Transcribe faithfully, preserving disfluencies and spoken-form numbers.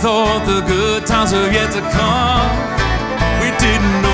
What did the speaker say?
thought the good times were yet to come. We didn't